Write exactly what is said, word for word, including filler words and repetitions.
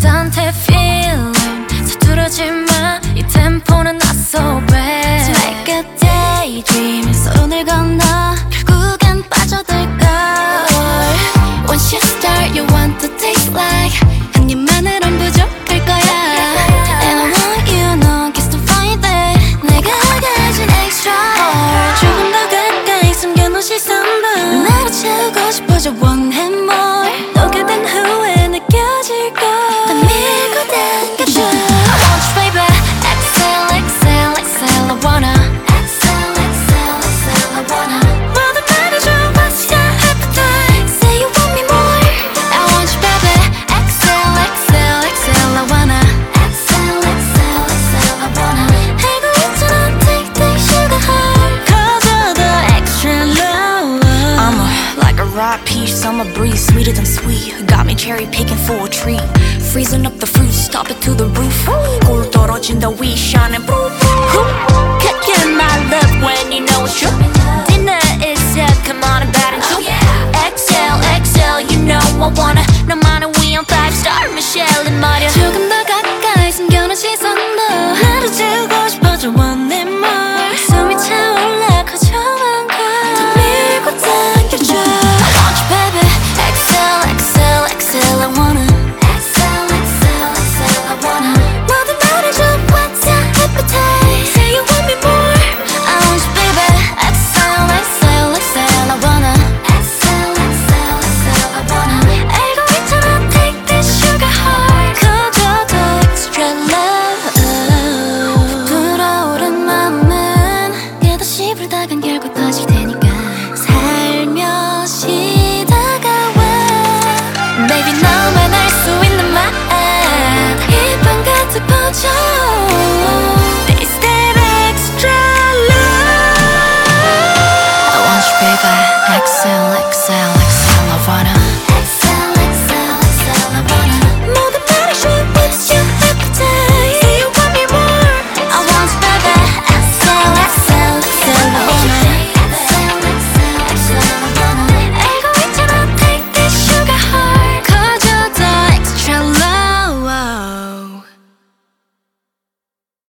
나한테 feeling 서두르지 마 이 템포는 not so bad So make a daydream 서로를 건너 결국엔 빠져들걸 Once you start you want to taste like 한 입만으론 부족할 거야 And I want you no kiss to find it 내가 가진 extra heart 조금 더 가까이 숨겨놓은 시선도 나를 채우고 싶어져 one and more 녹여든 후에 느껴질 걸 난 밀고 당겨줘 I want you baby Exhale exhale exhale I wanna Exhale exhale exhale I wanna 모두 말해줘 what's your appetite Say you want me more I want you baby Exhale exhale exhale I wanna Exhale exhale exhale I wanna 알고 있잖아 take take sugar heart Cause of the extra love I'm a, like a ripe peach, summer breeze, sweeter than sweet. Got me cherry picking for a treat. Freezing up the fruit, stop it to the roof. 꿀 떨어진다, we shining blue. Can't get my love when you know it's true. Dinner is set, come on and bat and shoot. Exhale, exhale, you know I wanna. No matter we on five star, Michelle and Marty.